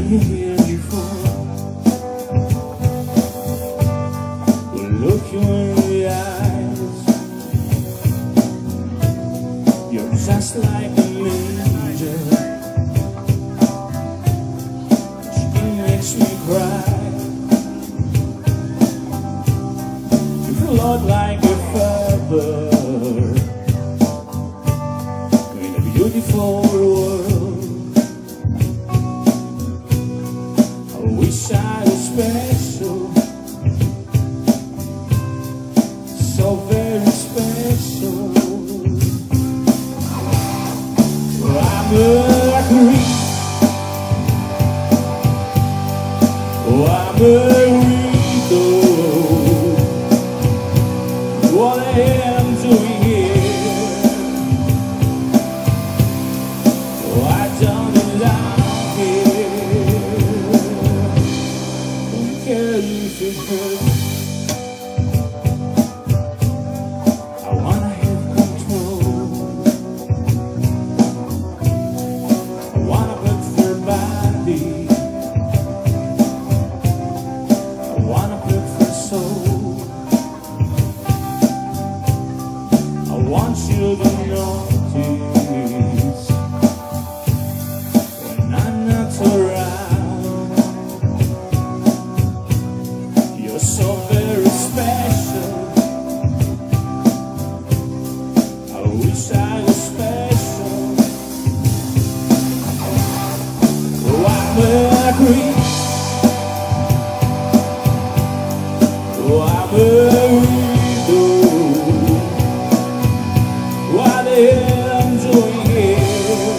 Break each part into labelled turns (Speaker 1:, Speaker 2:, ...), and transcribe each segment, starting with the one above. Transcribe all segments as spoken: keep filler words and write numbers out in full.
Speaker 1: been here before. Will look you in the eyes. You're just like an angel. She makes me cry. You float like a feather in a beautiful world. I wish I was special, so very special. I'm a creep. Oh, I'm a weirdo. What I am doing here, oh, I don't belong here. Don't care if it hurts. I wanna have control. I wanna hurt their body. I wanna hurt their soul. I want you to notice when I'm not around. You're so very special. I wish I was special. Oh, I'm a creep. Oh, I'm a weirdo. What the hell I'm doing here?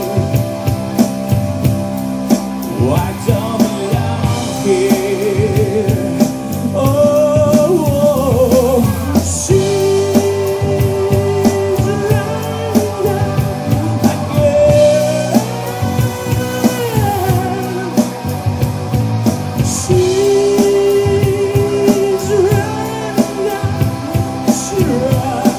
Speaker 1: Oh, I don't belong here. Oh, oh, she's around again. She's around. She's around.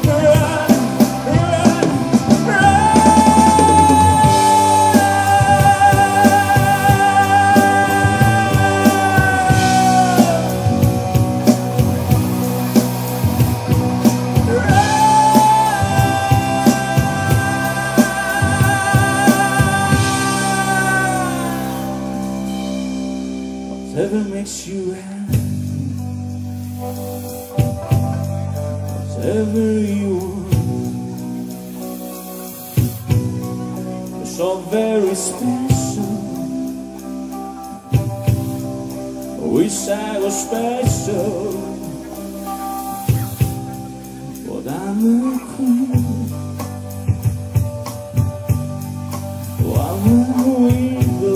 Speaker 1: Whatever makes you happy, whatever you want, you're so very special. I wish I was special, but I'm a queen. Oh, I'm a weirdo.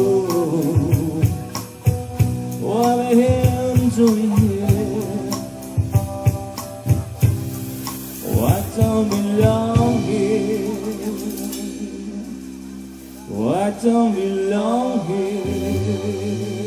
Speaker 1: What the hell I'm doing here? Oh, I don't belong here. Oh, I don't belong here.